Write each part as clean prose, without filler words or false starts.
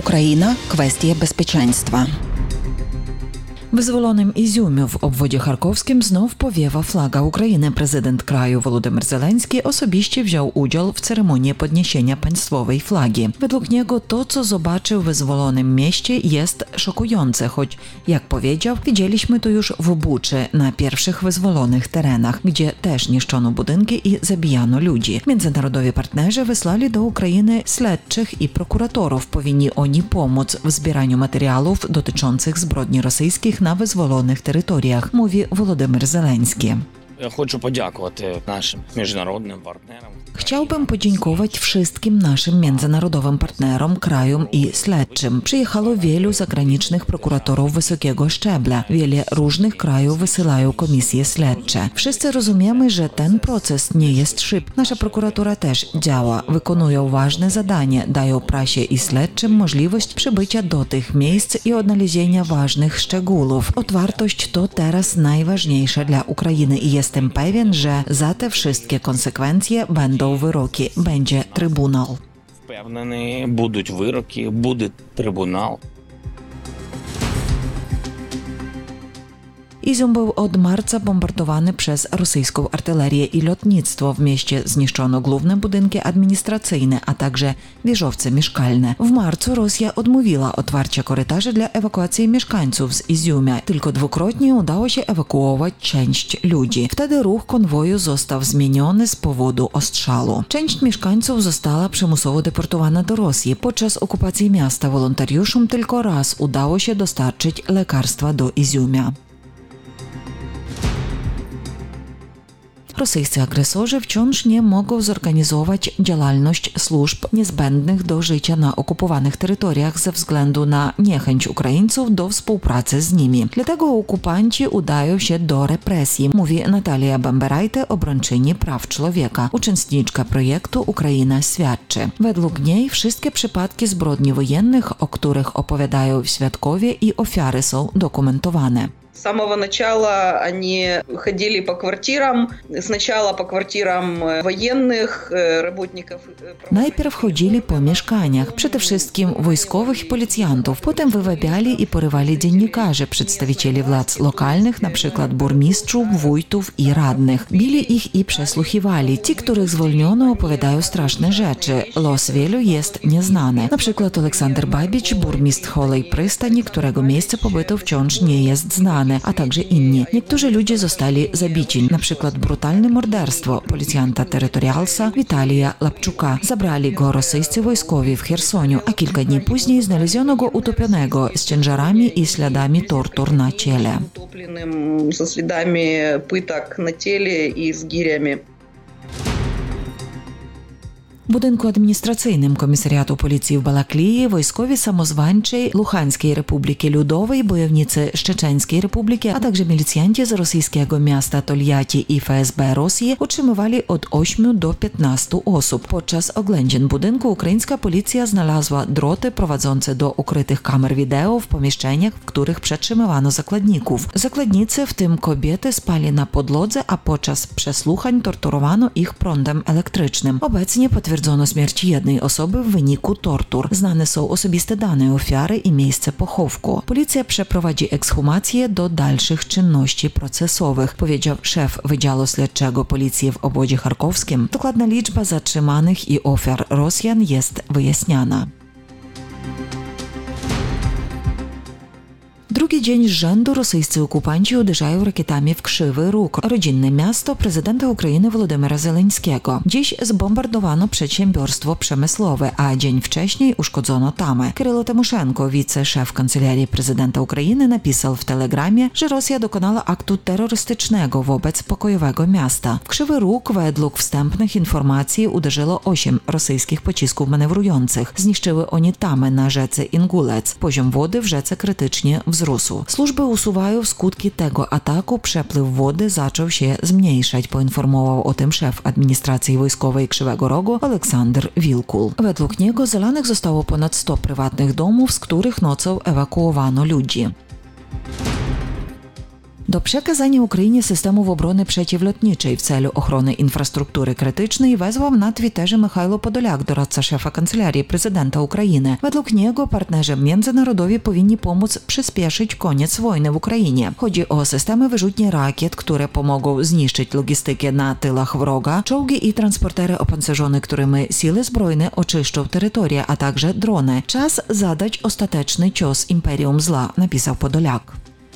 Ukraina – kwestia bezpieczeństwa. W wyzwolonym Ізюмі в obwodzie charkowskim znów powiewa flaga Ukrainy. Prezydent kraju Володимир Зеленський osobiście wziął udział w ceremonii podniesienia państwowej flagi. Według niego to, co zobaczył w wyzwolonym mieście, jest szokujące, choć, jak powiedział, widzieliśmy to już w Buczy, na pierwszych wyzwolonych terenach, gdzie też niszczono budynki i zabijano ludzi. Międzynarodowi partnerzy wysłali do Ukrainy śledczych i prokuratorów. Powinni oni pomóc w zbieraniu materiałów dotyczących zbrodni rosyjskich na wyzwolonych terytoriach, mówi Володимир Зеленський. Ja chcę podziękować naszym międzynarodowym partnerom. Chciałbym podziękować wszystkim naszym międzynarodowym partnerom, krajom i śledczym. Przyjechało wielu zagranicznych prokuratorów wysokiego szczebla. Wiele różnych krajów wysyłają komisje śledcze. Wszyscy rozumiemy, że ten proces nie jest szybki. Nasza prokuratura też działa. Wykonują ważne zadanie, dają prasie i śledczym możliwość przybycia do tych miejsc i odnalezienia ważnych szczegółów. Otwartość to teraz najważniejsze dla Ukrainy i jestem pewien, że za te wszystkie konsekwencje będą wyroki, będzie trybunał. Wpewneny, будуть вироки, буде трибунал. Ізюм był od marca bombardowany przez rosyjską artylerię i lotnictwo. W mieście zniszczono główne budynki administracyjne, a także wieżowce mieszkalne. W marcu Rosja odmówiła otwarcia korytarzy dla ewakuacji mieszkańców z Izjumia. Tylko dwukrotnie udało się ewakuować część ludzi. Wtedy ruch konwoju został zmieniony z powodu ostrzału. Część mieszkańców została przymusowo deportowana do Rosji. Podczas okupacji miasta wolontariuszom tylko raz udało się dostarczyć lekarstwa do Izjumia. Rosyjscy agresorzy wciąż nie mogą zorganizować działalność służb niezbędnych do życia na okupowanych terytoriach ze względu na niechęć Ukraińców do współpracy z nimi. Dlatego okupanci udają się do represji, mówi Natalia Bamberajte, obrończyni praw człowieka, uczestniczka projektu Ukraina świadczy. Według niej wszystkie przypadki zbrodni wojennych, o których opowiadają świadkowie i ofiary, są dokumentowane. С самого начала они ходили по квартирам, сначала по квартирам военных, работников. Najpierw chodzili po mieszkaniach, przede wszystkim wojskowych i policjantów, potem wywabiali i porywali dziennikarzy, przedstawicieli władz lokalnych, na przykład burmistrzów, wójtów i radnych. Bili ich i przesłuchiwali. Ci, których zwolniono, opowiadają straszne rzeczy. Los wielu jest nieznany. Na przykład Aleksander Babicz, burmistrz Holej Przystani, którego miejsce pobytu wciąż nie jest znane, a także inni. Niektórzy ludzie zostali zabici, na przykład brutalne morderstwo policjanta terytorialsa Witalija Lapczuka. Zabrali go rosyjscy wojskowi w Chersoniu, a kilka dni później znaleziono go utopionego z ciężarami i śladami tortur na ciele. Utopionym ze śladami pytak na ciele i z giriami. W budynku administracyjnym Komisariatu Policji w Balaklії wojskowi samozwańczej Luhanskiej Republiki Ludowej, bojownicy z Czeczeńskiej Republiki, a także milicjanci z rosyjskiego miasta Toljatti i FSB Rosji otrzymywali od 8 do 15 osób. Podczas oględzin budynku ukraińska policja znalazła droty prowadzące do ukrytych kamer wideo w pomieszczeniach, w których przetrzymywano zakładników. Zakładnicy, w tym kobiety, spali na podłodze, a podczas przesłuchań torturowano ich prądem elektrycznym. Obecnie potwierdzono śmierć jednej osoby w wyniku tortur. Znane są osobiste dane ofiary i miejsce pochówku. Policja przeprowadzi ekshumację do dalszych czynności procesowych, powiedział szef Wydziału Śledczego Policji w obwodzie charkowskim. Dokładna liczba zatrzymanych i ofiar Rosjan jest wyjaśniana. Drugi dzień z rzędu rosyjscy okupanci uderzają rakietami w Krzywy Róg, rodzinne miasto prezydenta Ukrainy Wolodymyra Zełenskiego. Dziś zbombardowano przedsiębiorstwo przemysłowe, a dzień wcześniej uszkodzono tamę. Kirylo Tymoszenko, wiceszef kancelarii prezydenta Ukrainy, napisał w telegramie, że Rosja dokonała aktu terrorystycznego wobec pokojowego miasta. W Krzywy Róg według wstępnych informacji uderzyło 8 rosyjskich pocisków manewrujących. Zniszczyły oni tamę na rzece Ingulec. Poziom wody w rzece krytycznie wzrósł. Służby usuwają skutki tego ataku. Przepływ wody zaczął się zmniejszać, poinformował o tym szef administracji wojskowej Krzywego Rogu Aleksander Wilkul. Według niego zalanych zostało ponad 100 prywatnych domów, z których nocą ewakuowano ludzi. Do przekazania Ukrainie systemów obrony przeciwlotniczej w celu ochrony infrastruktury krytycznej wezwał na Twitterze Michajlo Подоляк, doradca szefa Kancelarii Prezydenta Ukrainy. Według niego partnerzy międzynarodowi powinni pomóc przyspieszyć koniec wojny w Ukrainie. Chodzi o systemy wyrzutni rakiet, które pomogą zniszczyć logistykę na tylach wroga, czołgi i transportery opancerzone, którymi siły zbrojne oczyszczą terytorię, a także drony. Czas zadać ostateczny cios imperium zła, napisał Podоляк.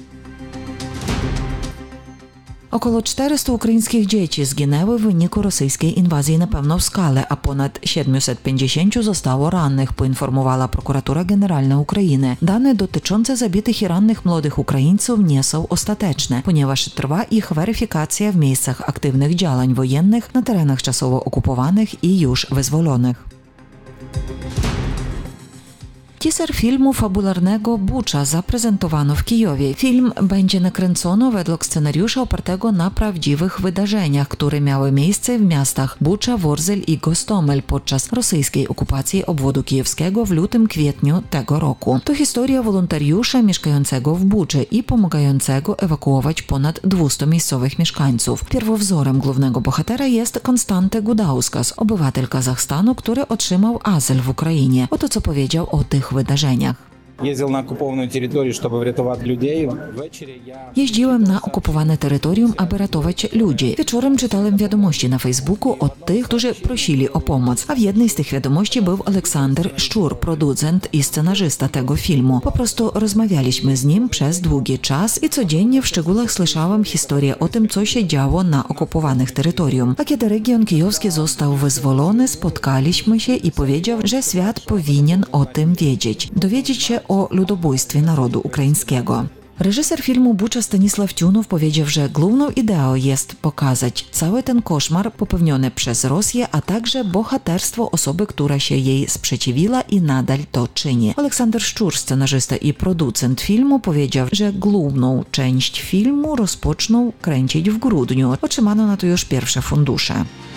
Około 400 ukraińskich dzieci zginęły w wyniku rosyjskiej inwazji na pełną skalę, a ponad 750 zostało rannych, poinformowała Prokuratura Generalna Ukrainy. Dane dotyczące zabitych i rannych młodych Ukraińców nie są ostateczne, ponieważ trwa ich weryfikacja w miejscach aktywnych działań wojennych na terenach czasowo okupowanych i już wyzwolonych. Teaser filmu fabularnego Bucza zaprezentowano w Kijowie. Film będzie nakręcono według scenariusza opartego na prawdziwych wydarzeniach, które miały miejsce w miastach Bucza, Worzel i Gostomel podczas rosyjskiej okupacji obwodu kijowskiego w lutym-kwietniu tego roku. To historia wolontariusza mieszkającego w Buczy i pomagającego ewakuować ponad 200 miejscowych mieszkańców. Pierwowzorem głównego bohatera jest Konstanta Gudauskas, obywatel Kazachstanu, który otrzymał azyl w Ukrainie. Oto co powiedział o tych wydarzeniach. Jeździłem na okupowane terytorium, aby ratować ludzi. Wieczorem czytałem wiadomości na Facebooku od tych, którzy prosili o pomoc. A w jednej z tych wiadomości był Aleksander Szczur, producent i scenarzysta tego filmu. Po prostu rozmawialiśmy z nim przez długi czas i codziennie w szczegółach słyszałem historię o tym, co się działo na okupowanych terytorium. A kiedy region kijowski został wyzwolony, spotkaliśmy się i powiedział, że świat powinien o tym wiedzieć. Dowiedzieć się o ludobójstwie narodu ukraińskiego. Reżyser filmu Bucza Stanisław Tiunow powiedział, że główną ideą jest pokazać cały ten koszmar popełniony przez Rosję, a także bohaterstwo osoby, która się jej sprzeciwiła i nadal to czyni. Aleksander Szczur, scenarzysta i producent filmu, powiedział, że główną część filmu rozpoczną kręcić w grudniu. Otrzymano na to już pierwsze fundusze.